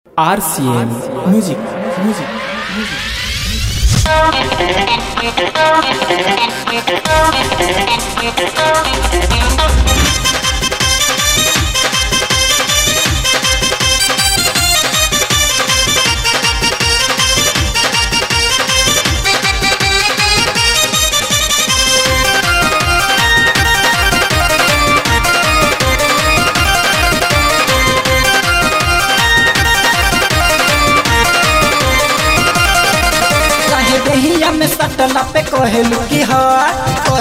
RCM Music. देहिया में सटला पे कहेलू की हार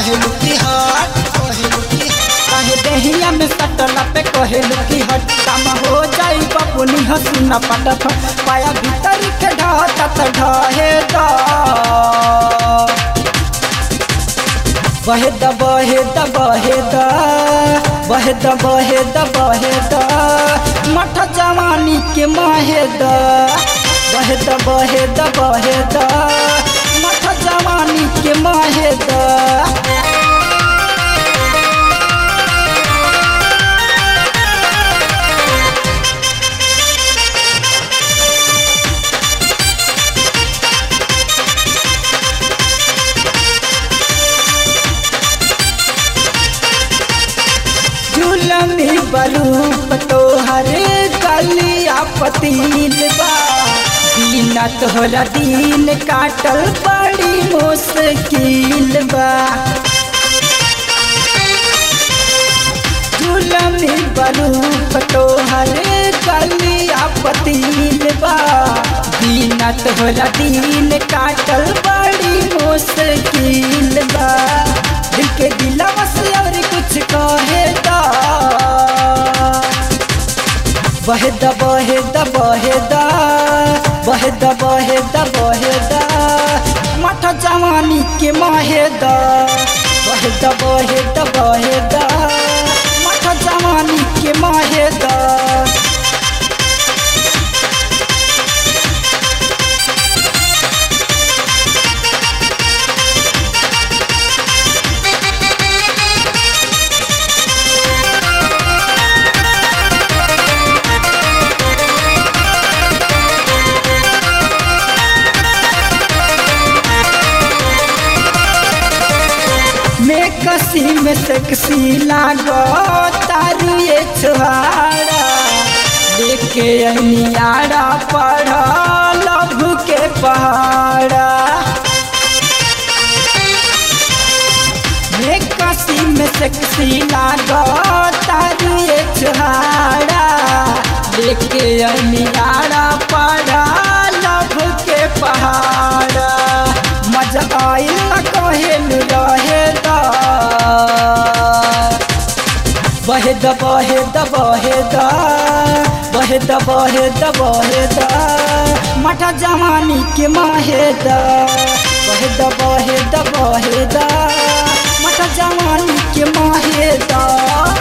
काहे देहिया में सटला पे कहेलू की हट काम हो जाई बपुनी हसीना पटफ पाया भीतर के ढात ढाहे दा बहे द बहे द बहे द बहे द बहे द बहे द मठ जवानी के माहे द बहे द बहे द बहे द मठ जवानी के माहे द झूलनी बरूप तोहरे कलिया पतील बा बिना तोहरा दिन काटल बड़ी मुश्किल बा झूलनी बरूप तोहरे कलिया पतील बा बिना तोहरा दिन काटल बड़ी मुश्किल बा दिल के दिलवा से और कुछ कहे दा बहे द बहे द बहे द बहे द बहे द बहे द मठ जवानी के माहे द बहे द बहे द बहे द मठ जवानी के माहे द में कसी में सेक्सी लागो तारू ये छुहारा लेके अनियारा पढ़ा लभ के पहाड़ा में कसी में सेक्सी लागो तारू ये छुहारा लेके अनियारा पढ़ा लभ के पहाड़ा मजा आइल न कहेलू रहे बहे द बहे द बहे द बहे द बहे द बहे द मठ जवानी के माहे द बहे द बहे द बहे द मठ जवानी के माहे द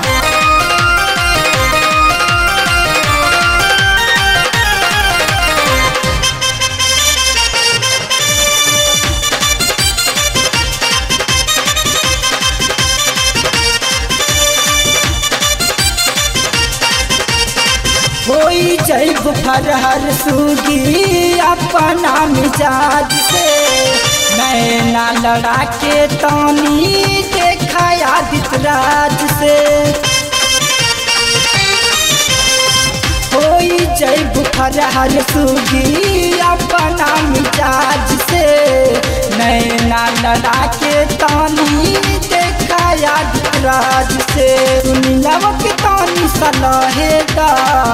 होई जैब फरहर सूगी अपना मिजाज से नैना लड़ा के तानी देखा आदित राज से होई जैब फरहर सूगी अपना मिजाज से नैना लड़ा के तानी देखा आदित राज से सुनिलव के तानी सलाहे दा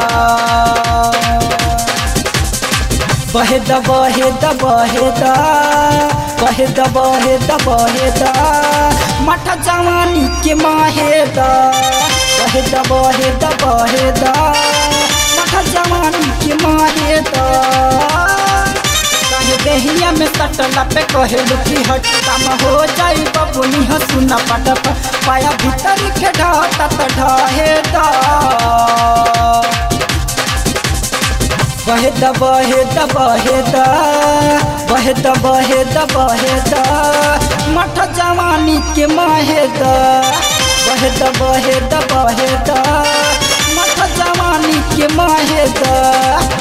बहे द बहे द बहे द बहे द बहे द बहे द मठ जवानी के माहे द बहे द बहे द बहे द मठ जवानी के माहे द देहिया में सटला पे कहेलू की हट काम हो जाई बबुनी हसीना पटप पाया भीतर के ढात ढाहे दा बहे द बहे द बहे द बहे द बहे द बहे द मठ जवानी के माहे द बहे द बहे द बहे द मठ जवानी के माहे द